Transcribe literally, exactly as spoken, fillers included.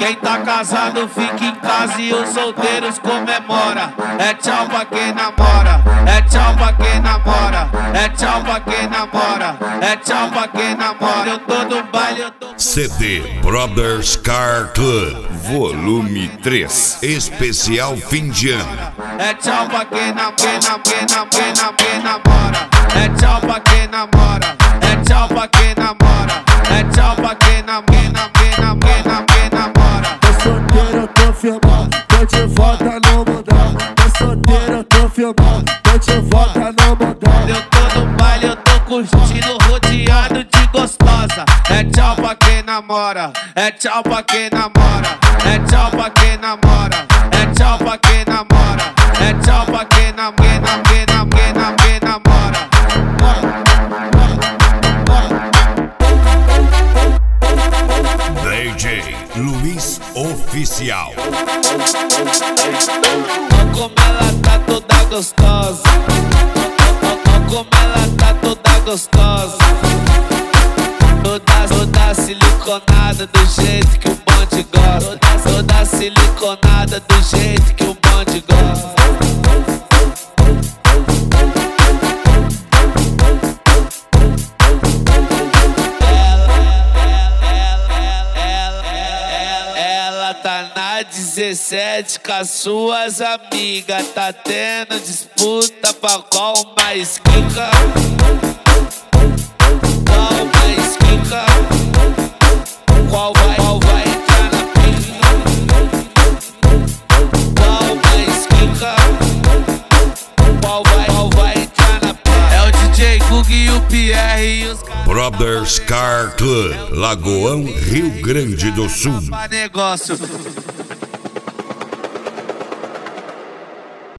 Quem tá casado fica em casa e os solteiros comemora. É tchau pra quem namora, é tchau pra quem namora, é tchau pra quem namora, é tchau pra quem namora. Eu tô no baile, eu tô... C D Brothers Car Club Volume três Especial fim de ano. É tchau pra quem namora, quem namora, quem namora, quem namora. É tchau pra quem namora, é tchau pra quem namora, é tchau pra quem namora, quem namora, quem namora. Tô solteiro, eu tô filmando, tô de volta no mundão. Tô solteiro, eu tô filmando, tô de volta no mundão. Eu tô no baile, eu tô curtindo, rodeado de gostosa. É tchau pra quem namora, é tchau pra quem namora, é tchau pra quem namora, é tchau pra quem namora, é tchau pra quem namora, quem namora, quem namora. D J Luiz Oficial. Olha como ela tá toda gostosa, olha como ela tá toda gostosa. Toda, toda siliconada do jeito que o bonde gosta. Toda, toda siliconada do jeito que o bonde gosta. Ela tá na dezessete com as suas amigas. Tá tendo disputa pra qual mais quica. Qual mais quica? Qual vai, qual vai entrar na pica? Qual mais quica? Qual vai, qual vai entrar na pica? É o D J Gug e o Pierre e os caras. Brothers Car Club Lagoão, Rio Grande do Sul. Negócio.